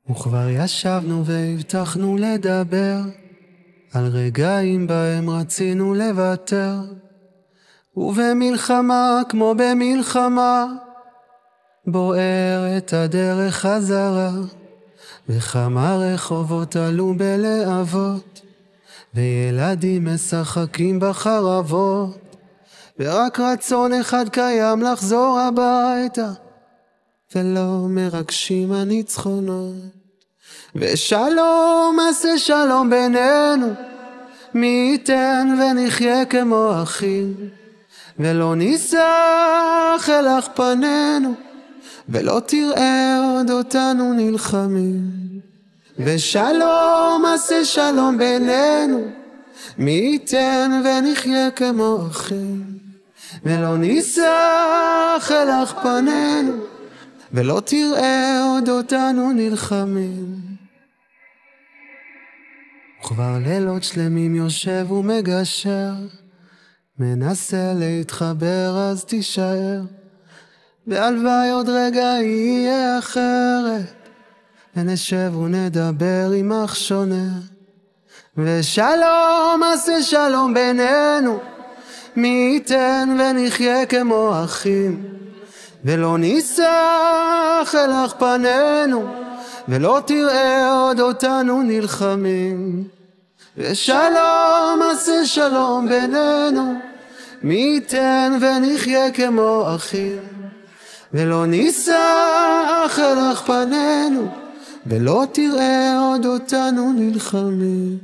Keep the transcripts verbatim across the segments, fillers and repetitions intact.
וכבר ישבנו והבטחנו לדבר על רגעים בהם רצינו לוותר, ובמלחמה כמו במלחמה בוערת הדרך חזרה, וכמה רחובות עלו בלהבות, וילדים משחקים בחרבות, ורק רצון אחד קיים לחזור הביתה, ולא מרגשים הניצחונות. ושלום עשה שלום בינינו, מי ייתן ונחיה כמו אחים, ולא ניסח אלך פנינו, ולא תראה עוד אותנו נלחמים. ושלום עשה שלום בינינו, מי ייתן ונחיה כמו אחים, ולא ניסח אלך פנינו, ולא תראה עוד אותנו נלחמים. כבר לילות שלמים יושב ומגשר, מנסה להתחבר אז תישאר, והלוואי עוד רגע יהיה אחרת, ונשב ונדבר עם אח שונה. ושלום עשה שלום בינינו, מי ייתן ונחיה כמו אחים, ולא ניסח אלך פנינו, ולא תראה עוד אותנו נלחמים. ושלום עשה שלום בינינו, מי ייתן ונחיה כמו אחים, ולא ניסח אלך פנינו, ולא תראה עוד אותנו נלחמים.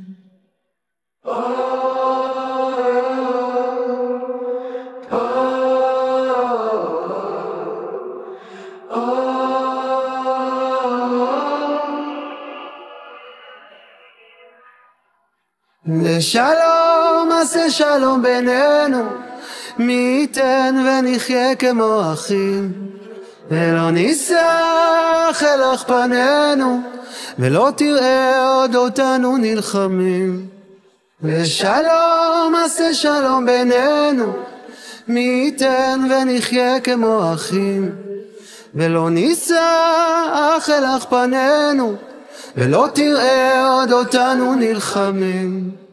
ושלום עשה שלום בינינו, מי ייתן ונחיה כמו אחים, ולא ניסח אלך פנינו, ולא תראה עוד אותנו נלחמים. ושלום עשה שלום בינינו, מי ייתן ונחיה כמו אחים, ולא ניסח אלך פנינו, ולא תראה עוד אותנו נלחמים.